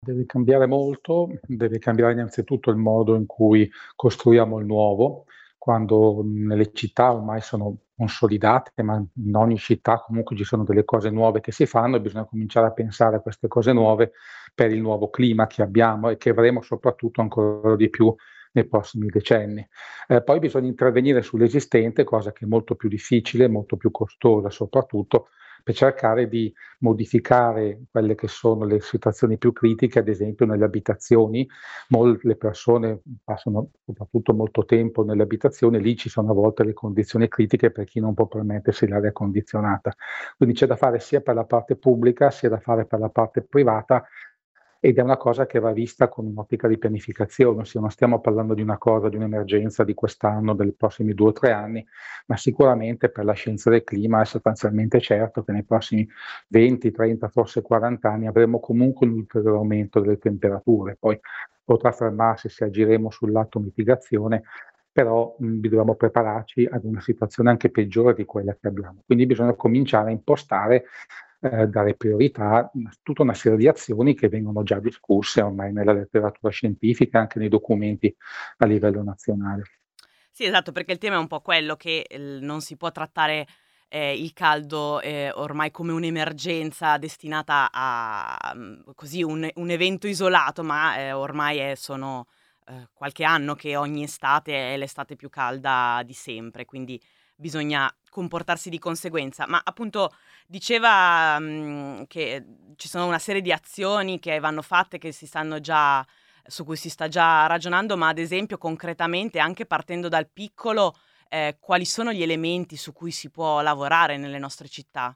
Deve cambiare molto, deve cambiare innanzitutto il modo in cui costruiamo il nuovo, quando nelle città ormai sono consolidate, ma in ogni città comunque ci sono delle cose nuove che si fanno e bisogna cominciare a pensare a queste cose nuove per il nuovo clima che abbiamo e che avremo soprattutto ancora di più nei prossimi decenni. Poi bisogna intervenire sull'esistente, cosa che è molto più difficile, molto più costosa soprattutto, per cercare di modificare quelle che sono le situazioni più critiche, ad esempio nelle abitazioni. Le persone passano soprattutto molto tempo nelle abitazioni, lì ci sono a volte le condizioni critiche per chi non può permettersi l'aria condizionata. Quindi c'è da fare sia per la parte pubblica, sia da fare per la parte privata ed è una cosa che va vista con un'ottica di pianificazione, ossia non stiamo parlando di una cosa, di un'emergenza di quest'anno, dei prossimi 2 o 3 anni, ma sicuramente per la scienza del clima è sostanzialmente certo che nei prossimi 20, 30, forse 40 anni avremo comunque un ulteriore aumento delle temperature. Poi potrà fermarsi se agiremo sul lato mitigazione, però dobbiamo prepararci ad una situazione anche peggiore di quella che abbiamo. Quindi bisogna cominciare a impostare, dare priorità a tutta una serie di azioni che vengono già discusse ormai nella letteratura scientifica, anche nei documenti a livello nazionale. Sì, esatto, perché il tema è un po' quello che, non si può trattare, il caldo, ormai come un'emergenza destinata a, così un evento isolato, ma, ormai sono, qualche anno che ogni estate è l'estate più calda di sempre, quindi bisogna comportarsi di conseguenza. Ma appunto diceva, che ci sono una serie di azioni che vanno fatte, che si stanno già su cui si sta già ragionando, ma ad esempio concretamente, anche partendo dal piccolo, quali sono gli elementi su cui si può lavorare nelle nostre città?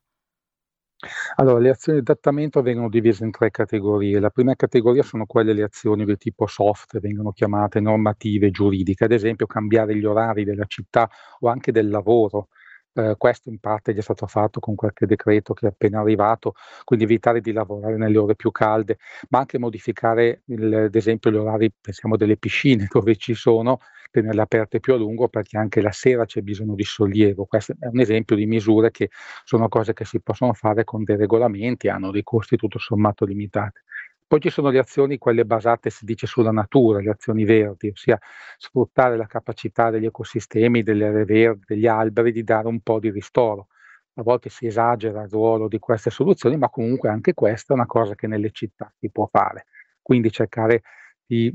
Allora, le azioni di adattamento vengono divise in 3 categorie. La prima categoria sono quelle le azioni del tipo soft, vengono chiamate normative, giuridiche, ad esempio cambiare gli orari della città o anche del lavoro. Questo in parte è già stato fatto con qualche decreto che è appena arrivato, quindi evitare di lavorare nelle ore più calde, ma anche modificare ad esempio gli orari, pensiamo delle piscine dove ci sono, tenerle aperte più a lungo perché anche la sera c'è bisogno di sollievo. Questo è un esempio di misure che sono cose che si possono fare con dei regolamenti, hanno dei costi tutto sommato limitati. Poi ci sono le azioni, quelle basate, si dice, sulla natura, le azioni verdi, ossia sfruttare la capacità degli ecosistemi, delle aree verdi, degli alberi, di dare un po' di ristoro. A volte si esagera il ruolo di queste soluzioni, ma comunque anche questa è una cosa che nelle città si può fare. Quindi cercare di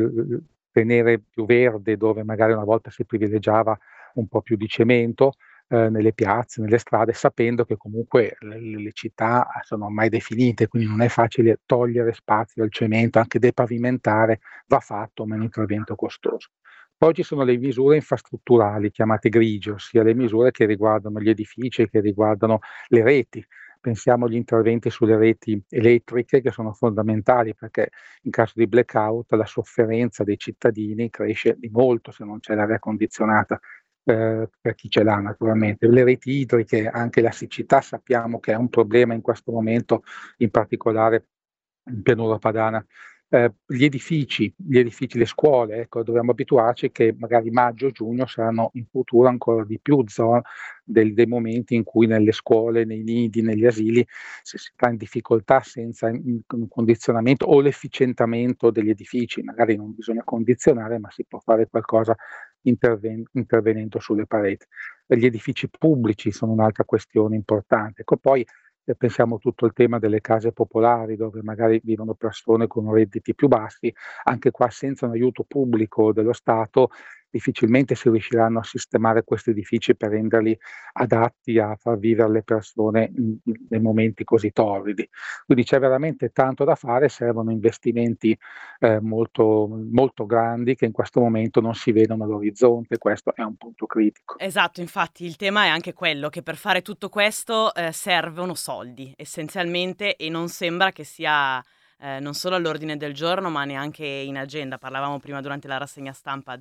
tenere più verde dove magari una volta si privilegiava un po' più di cemento, nelle piazze, nelle strade, sapendo che comunque le città sono ormai definite, quindi non è facile togliere spazio al cemento, anche depavimentare va fatto, ma è un intervento costoso. Poi ci sono le misure infrastrutturali, chiamate grigie, ossia le misure che riguardano gli edifici, che riguardano le reti. Pensiamo agli interventi sulle reti elettriche che sono fondamentali perché in caso di blackout la sofferenza dei cittadini cresce di molto se non c'è l'aria condizionata per chi ce l'ha naturalmente. Le reti idriche, anche la siccità sappiamo che è un problema in questo momento, in particolare in pianura padana. Gli edifici, le scuole, ecco, dobbiamo abituarci che magari maggio, giugno saranno in futuro ancora di più dei momenti in cui nelle scuole, nei nidi, negli asili si sta in difficoltà senza un condizionamento o l'efficientamento degli edifici. Magari non bisogna condizionare, ma si può fare qualcosa intervenendo sulle pareti. Gli edifici pubblici sono un'altra questione importante. Ecco, poi pensiamo a tutto il tema delle case popolari, dove magari vivono persone con redditi più bassi, anche qua senza un aiuto pubblico dello Stato difficilmente si riusciranno a sistemare questi edifici per renderli adatti a far vivere le persone nei momenti così torridi. Quindi c'è veramente tanto da fare, servono investimenti molto, molto grandi che in questo momento non si vedono all'orizzonte, questo è un punto critico. Esatto, infatti il tema è anche quello, che per fare tutto questo, servono soldi essenzialmente e non sembra che sia, non solo all'ordine del giorno, ma neanche in agenda. Parlavamo prima durante la rassegna stampa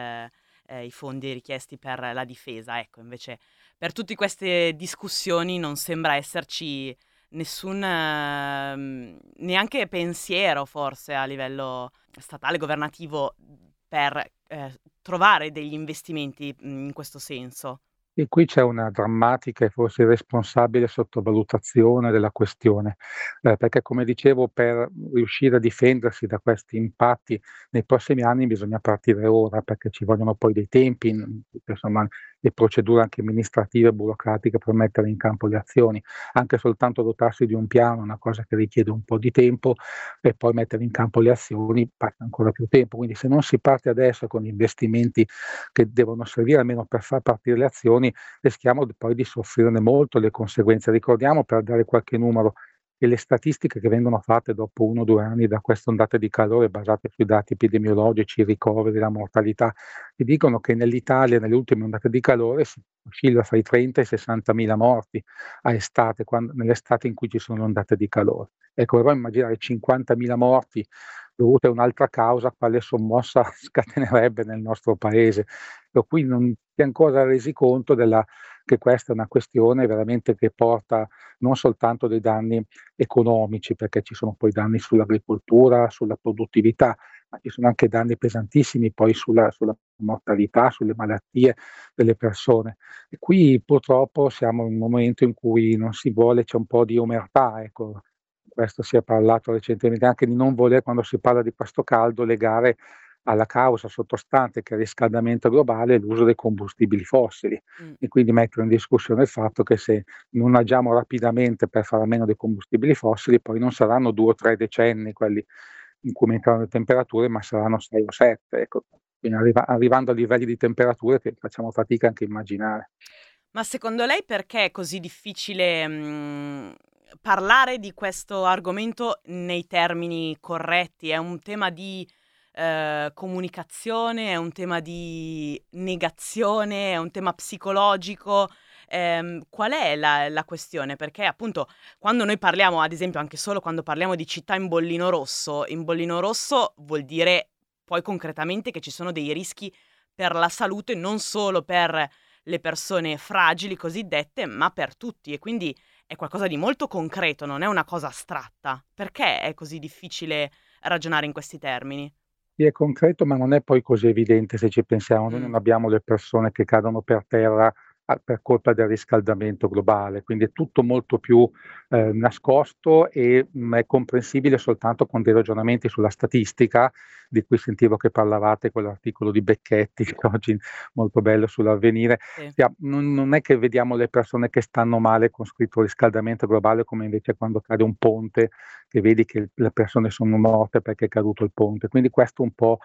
i fondi richiesti per la difesa. Ecco, invece per tutti queste discussioni non sembra esserci nessun, neanche pensiero forse a livello statale, governativo per, trovare degli investimenti, in questo senso. E qui c'è una drammatica e forse irresponsabile sottovalutazione della questione, perché come dicevo per riuscire a difendersi da questi impatti nei prossimi anni bisogna partire ora, perché ci vogliono poi dei tempi, insomma le procedure anche amministrative e burocratiche per mettere in campo le azioni. Anche soltanto dotarsi di un piano è una cosa che richiede un po' di tempo e poi mettere in campo le azioni passa ancora più tempo. Quindi se non si parte adesso con investimenti che devono servire almeno per far partire le azioni, rischiamo poi di soffrirne molto le conseguenze. Ricordiamo, per dare qualche numero, che le statistiche che vengono fatte dopo 1 o 2 anni da queste ondate di calore basate sui dati epidemiologici, i ricoveri, la mortalità, ti dicono che nell'Italia nelle ultime ondate di calore si oscilla fra i 30 e i 60.000 morti a estate, nell'estate in cui ci sono ondate di calore. Ecco, proviamo a immaginare 50.000 morti dovute a un'altra causa, quale sommossa scatenerebbe nel nostro paese. Per cui non si è ancora resi conto che questa è una questione veramente che porta non soltanto dei danni economici, perché ci sono poi danni sull'agricoltura, sulla produttività, ma ci sono anche danni pesantissimi poi sulla mortalità, sulle malattie delle persone. E qui purtroppo siamo in un momento in cui non si vuole, c'è un po' di omertà, ecco. Questo si è parlato recentemente anche di non voler, quando si parla di questo caldo, legare alla causa sottostante, che è il riscaldamento globale, l'uso dei combustibili fossili, Mh. e quindi mettere in discussione il fatto che se non agiamo rapidamente per fare a meno dei combustibili fossili, poi non saranno 2 o 3 decenni quelli in cui aumenteranno le temperature, ma saranno 6 o 7, ecco. Quindi arrivando a livelli di temperature che facciamo fatica anche a immaginare. Ma secondo lei perché è così difficile, parlare di questo argomento nei termini corretti? È un tema di, comunicazione, è un tema di negazione, è un tema psicologico? Qual è la questione? Perché appunto quando noi parliamo, ad esempio anche solo quando parliamo di città in bollino rosso vuol dire poi concretamente che ci sono dei rischi per la salute, non solo per le persone fragili cosiddette, ma per tutti e quindi è qualcosa di molto concreto, non è una cosa astratta. Perché è così difficile ragionare in questi termini? Sì, è concreto, ma non è poi così evidente se ci pensiamo. Noi Mh, non abbiamo le persone che cadono per terra per colpa del riscaldamento globale, quindi è tutto molto più nascosto e è comprensibile soltanto con dei ragionamenti sulla statistica, di cui sentivo che parlavate con l'articolo di Becchetti, che oggi molto bello sull'Avvenire. sì. Non è che vediamo le persone che stanno male con scritto riscaldamento globale, come invece quando cade un ponte, che vedi che le persone sono morte perché è caduto il ponte. Quindi questo un po'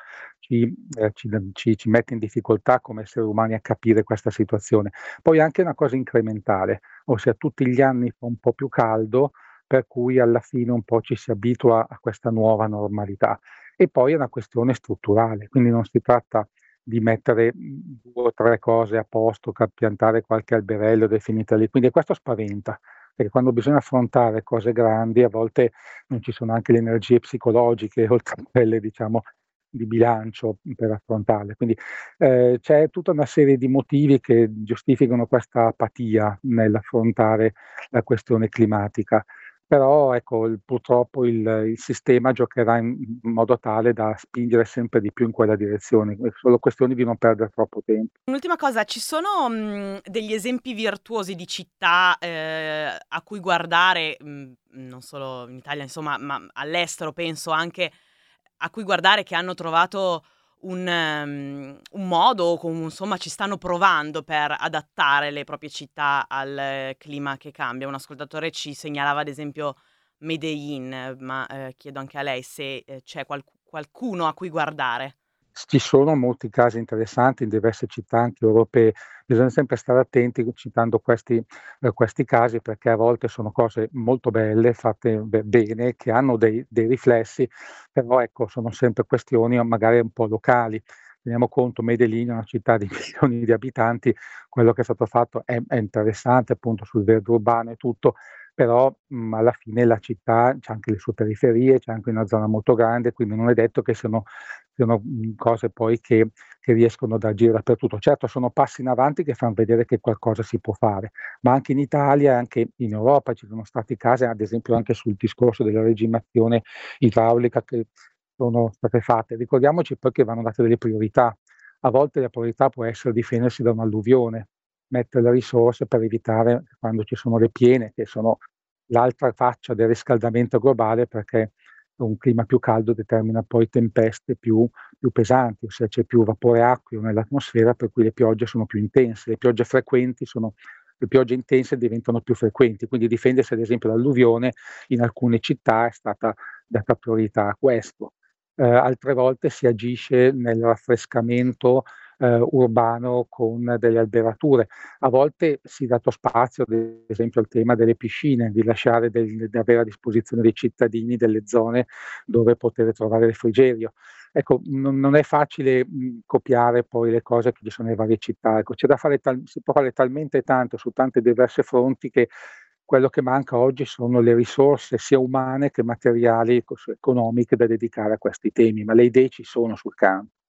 ci mette in difficoltà come esseri umani a capire questa situazione. Poi anche una cosa incrementale, ossia tutti gli anni fa un po' più caldo, per cui alla fine un po' ci si abitua a questa nuova normalità. E poi è una questione strutturale, quindi non si tratta di mettere 2 o 3 cose a posto, piantare qualche alberello definita lì, quindi questo spaventa, perché quando bisogna affrontare cose grandi a volte non ci sono anche le energie psicologiche, oltre a quelle diciamo di bilancio per affrontarle. Quindi, c'è tutta una serie di motivi che giustificano questa apatia nell'affrontare la questione climatica. Però ecco, purtroppo il sistema giocherà in modo tale da spingere sempre di più in quella direzione. È solo questione di non perdere troppo tempo. Un'ultima cosa, ci sono, degli esempi virtuosi di città, a cui guardare, non solo in Italia insomma, ma all'estero penso anche, a cui guardare che hanno trovato un modo o insomma ci stanno provando per adattare le proprie città al clima che cambia. Un ascoltatore ci segnalava ad esempio Medellin, ma, chiedo anche a lei se, c'è qualcuno a cui guardare. Ci sono molti casi interessanti in diverse città anche europee. Bisogna sempre stare attenti citando questi casi, perché a volte sono cose molto belle, fatte bene, che hanno dei riflessi, però ecco, sono sempre questioni magari un po' locali. Teniamo conto, Medellin è una città di milioni di abitanti, quello che è stato fatto è interessante appunto sul verde urbano e tutto, però, alla fine la città c'ha anche le sue periferie, c'è anche una zona molto grande, quindi non è detto che siano, cose poi che riescono ad agire dappertutto. Certo, sono passi in avanti che fan vedere che qualcosa si può fare, ma anche in Italia e anche in Europa ci sono stati casi, ad esempio anche sul discorso della regimazione idraulica, che sono state fatte. Ricordiamoci poi che vanno date delle priorità. A volte la priorità può essere difendersi da un'alluvione, mettere le risorse per evitare quando ci sono le piene, che sono l'altra faccia del riscaldamento globale, perché un clima più caldo determina poi tempeste più pesanti, ossia c'è più vapore acqueo nell'atmosfera, per cui le piogge sono più intense, le piogge intense diventano più frequenti, quindi difendersi ad esempio dall'alluvione in alcune città è stata data priorità a questo. Altre volte si agisce nel raffrescamento, urbano con delle alberature. A volte si è dato spazio, ad esempio, al tema delle piscine, di avere a disposizione dei cittadini delle zone dove poter trovare refrigerio. Ecco, non è facile, copiare poi le cose che ci sono nelle varie città, ecco. C'è da fare si può fare talmente tanto su tante diverse fronti che quello che manca oggi sono le risorse sia umane che materiali, economiche da dedicare a questi temi, ma le idee ci sono sul campo.